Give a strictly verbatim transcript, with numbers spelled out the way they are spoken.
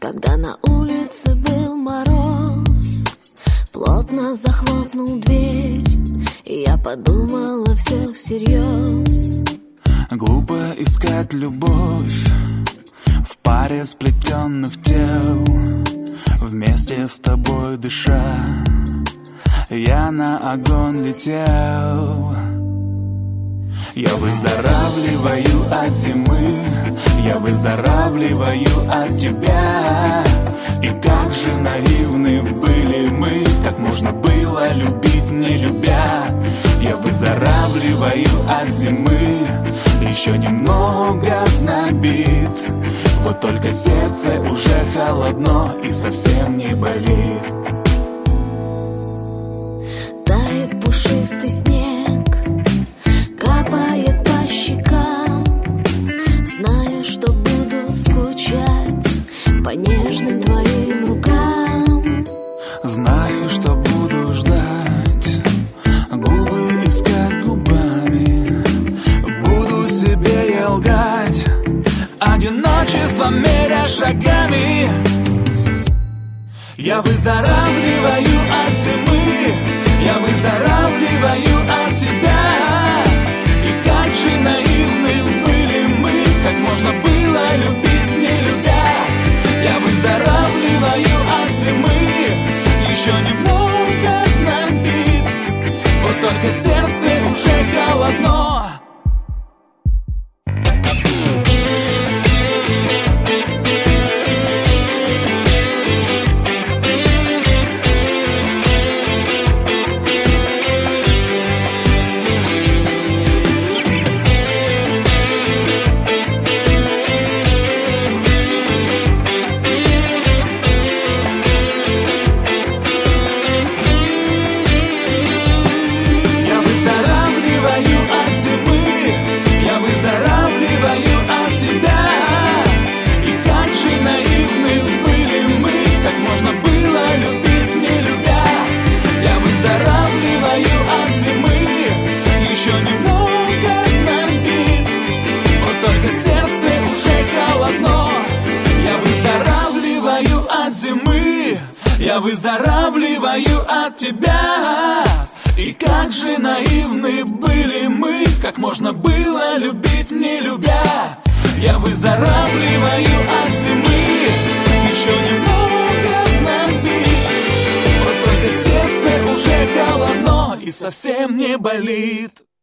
Когда на улице был мороз, плотно захлопнул дверь, и я подумала все всерьез. Глупо искать любовь в паре сплетенных тел, вместе с тобой дыша, я на огонь летел. Я выздоравливаю от зимы, я выздоравливаю от тебя. И как же наивны были мы, как можно было любить, не любя. Я выздоравливаю от зимы, еще немного знобит, вот только сердце уже холодно и совсем не болит. Тает пушистый снег, капает по щекам. Знаю, что буду скучать по нежным твоим рукам. Знаю, что буду ждать, губы искать губами. Буду себе я лгать, одиночество меря шагами. Я выздоравливаю от зимы, я выздоравливаю от тебя. И как же наивны были мы, как можно было любить, не любя. Я выздоравливаю от зимы, еще немного знобит, вот только сердце уже холодно. Я выздоравливаю от тебя. И как же наивны были мы, как можно было любить, не любя. Я выздоравливаю от зимы, еще немного знобит, вот только сердце уже холодно и совсем не болит.